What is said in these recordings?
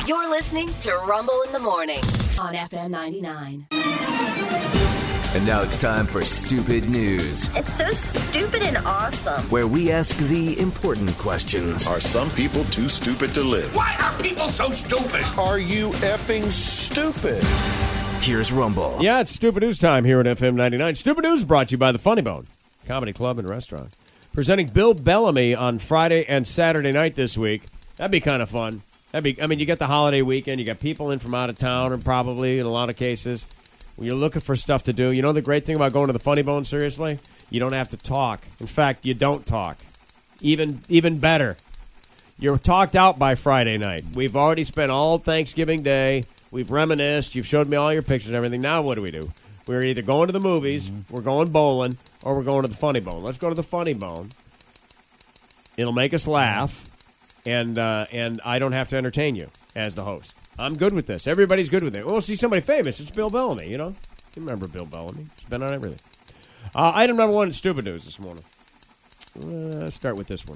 You're listening to Rumble in the Morning on FM 99. And now it's time for Stupid News, It's so stupid and awesome. where we ask the important questions. Are some people too stupid to live? Why are people so stupid? Are you effing stupid? Here's Rumble. Yeah, it's Stupid News time here at FM 99. Stupid News brought to you by the Funny Bone Comedy Club and Restaurant. Presenting Bill Bellamy on Friday and Saturday night this week. That'd be kind of fun. You get the holiday weekend. You got people in from out of town, and probably in a lot of cases, when you're looking for stuff to do. You know the great thing about going to the Funny Bone, seriously? You don't have to talk. In fact, you don't talk. Even better. You're talked out by Friday night. We've already spent all Thanksgiving Day. We've reminisced. You've showed me all your pictures and everything. Now what do? We're either going to the movies, we're going bowling, or we're going to the Funny Bone. Let's go to the Funny Bone. It'll make us laugh, and I don't have to entertain you as the host. I'm good with this. Everybody's good with it. We'll see somebody famous. It's Bill Bellamy, you know? You remember Bill Bellamy. He's been on everything. Item number one in Stupid News this morning. Let's start with this one.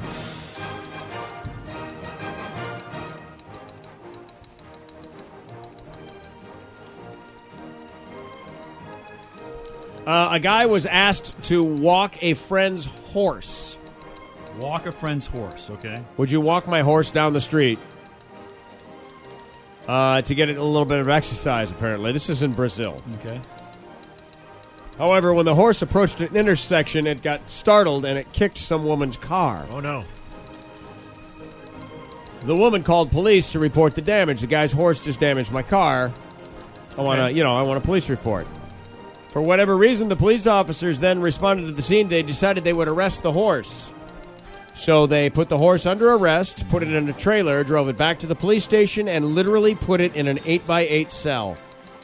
A guy was asked to walk a friend's horse. Walk a friend's horse, okay? Would you walk my horse down the street? To get a little bit of exercise, apparently. This is in Brazil. Okay. However, when the horse approached an intersection, it got startled and it kicked some woman's car. Oh, no. The woman called police to report the damage. The guy's horse just damaged my car. I want a police report. For whatever reason, the police officers then responded to the scene. They decided they would arrest the horse. So they put the horse under arrest, put it in a trailer, drove it back to the police station, and literally put it in an 8x8 cell.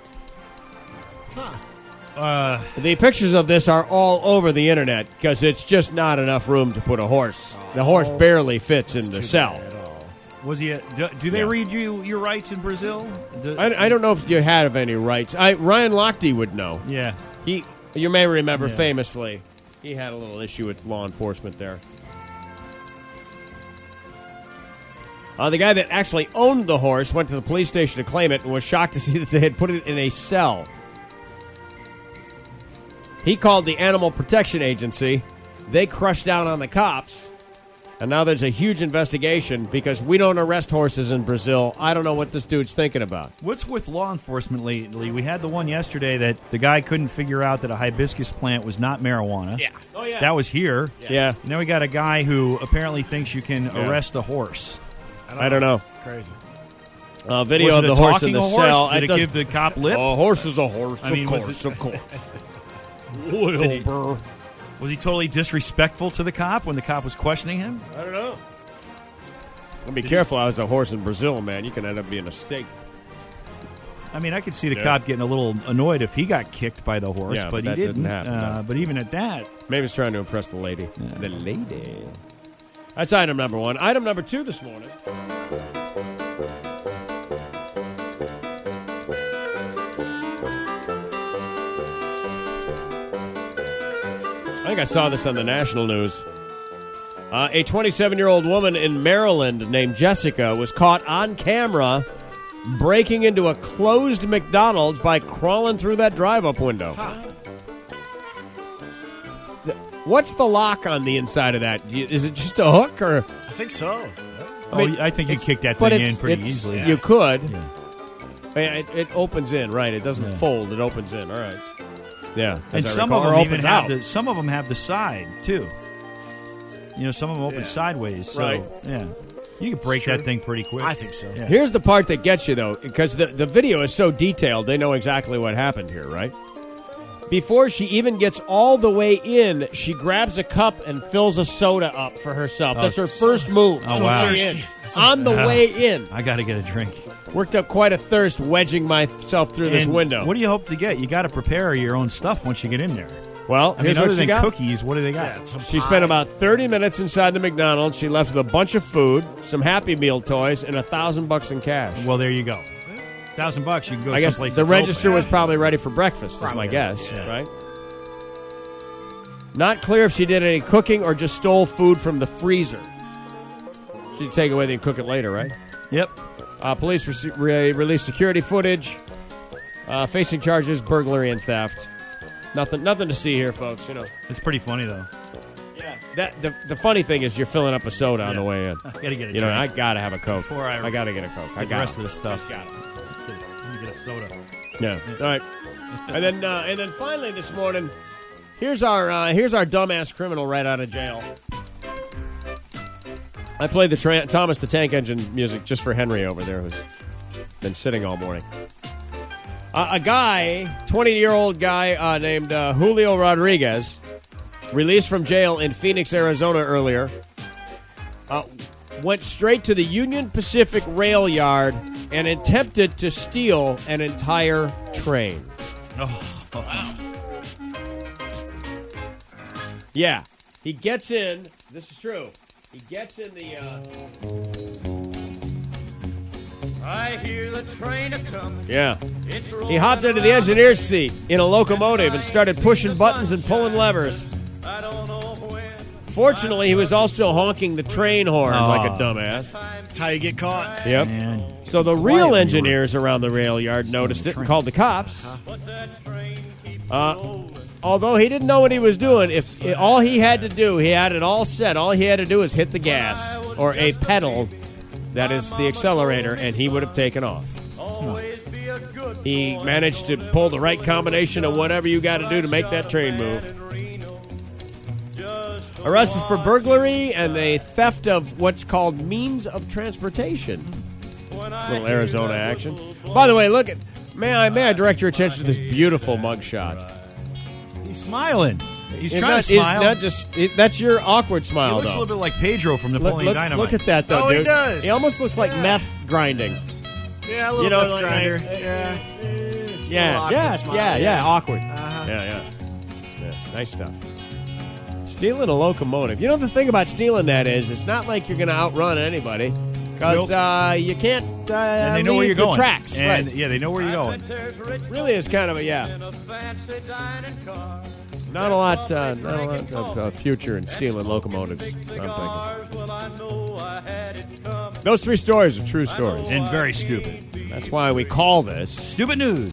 The pictures of this are all over the internet because it's just not enough room to put a horse. The horse barely fits in the cell. Was he? Do they read you your rights in Brazil? I don't know if you have any rights. Ryan Lochte would know. Yeah. You may remember famously, he had a little issue with law enforcement there. The guy that actually owned the horse went to the police station to claim it and was shocked to see that they had put it in a cell. He called the Animal Protection Agency. They crushed down on the cops. And now there's a huge investigation because we don't arrest horses in Brazil. I don't know what this dude's thinking about. What's with law enforcement lately? We had the one yesterday that the guy couldn't figure out that a hibiscus plant was not marijuana. Yeah. Oh, yeah. That was here. Yeah. Now we got a guy who apparently thinks you can arrest a horse. I don't know. Crazy. Video Was of it the a horse in talking the horse? cell. Did it give the cop lip? A horse is a horse. I mean, of course. Wilbur. Was he totally disrespectful to the cop when the cop was questioning him? I don't know. Be careful. I was a horse in Brazil, man. You can end up being a steak. I mean, I could see the cop getting a little annoyed if he got kicked by the horse, Yeah, but that he didn't. didn't happen, no. But even at that, Maybe he's trying to impress the lady. The lady. That's item number one. Item number two this morning. I think I saw this on the national news. A 27-year-old woman in Maryland named Jessica was caught on camera breaking into a closed McDonald's by crawling through that drive-up window. What's the lock on the inside of that? Is it just a hook, or? I think so. I think you kick that thing in pretty easily. You could. Yeah. It opens in, right? It doesn't fold. It opens in. All right. Yeah. And some of them even have some of them have the side too. You know, some of them open sideways. So, right. Yeah. You can break that thing pretty quick. I think so. Yeah. Here's the part that gets you, though, because the video is so detailed, they know exactly what happened here, right? Before she even gets all the way in, she grabs a cup and fills a soda up for herself. That's her first move. Oh, wow. On the way in. I got to get a drink. Worked up quite a thirst wedging myself through this window. What do you hope to get? You got to prepare your own stuff once you get in there. Well, I mean, here's other what she than got. cookies, what do they got? She spent about 30 minutes inside the McDonald's. She left with a bunch of food, some Happy Meal toys, and $1,000 in cash. Well, there you go. $1,000, you can go I guess someplace the that's register open. was probably ready for breakfast, is my guess, right? Not clear if she did any cooking or just stole food from the freezer. She'd take it with you and cook it later, right? Yep. Police released security footage. Facing charges, burglary and theft. Nothing to see here, folks. You know, It's pretty funny, though. yeah. The funny thing is, you're filling up a soda on the way in. I gotta get a You know, drink. I gotta have a Coke. Before I gotta get a Coke. I Get the got rest of the stuff. Got it. Let me get a soda. Yeah. All right. And then finally this morning, here's our dumbass criminal right out of jail. I played the Thomas the Tank Engine music just for Henry over there, who's been sitting all morning. A guy, 20-year-old guy named Julio Rodriguez, released from jail in Phoenix, Arizona earlier, went straight to the Union Pacific rail yard and attempted to steal an entire train. Oh, wow. Yeah, he gets in. This is true. He gets in the. I hear the train a coming. Yeah. He hopped into the engineer's seat in a locomotive and started pushing buttons and pulling levers. I don't know when. Fortunately, he was also honking the train horn like a dumbass. That's how you get caught. Yep. Man. So the Quiet real when you engineers around the rail yard noticed it and called the cops. But that train keeps Although he didn't know what he was doing, all he had to do, he had it all set. All he had to do was hit the gas or a pedal, that is the accelerator, and he would have taken off. always be a good He managed to pull the right combination of whatever you got to do to make that train move. Arrested for burglary and the theft of what's called means of transportation. Little Arizona action. By the way, look at may I direct your attention to this beautiful mugshot. He's smiling. He's It's trying not- to smile. it's not just that's your awkward He smile, looks a though. little bit like Pedro from Napoleon Dynamite. Look at that, though, Oh, he dude. does. He almost looks like meth grinding. Yeah, a little You know, bit like- grinder. like- Yeah. Yeah, awkward yeah, smile, yeah, yeah. awkward. Uh-huh. Yeah. Nice stuff. Stealing a locomotive. You know, the thing about stealing that is, it's not like you're going to outrun anybody because you can't. and they know where leave you're the going. tracks. And Right. yeah, they know where you're going. Really is kind of a not a lot of future in stealing locomotives. I'm thinking those three stories are true stories. And very stupid. That's why we call this Stupid news.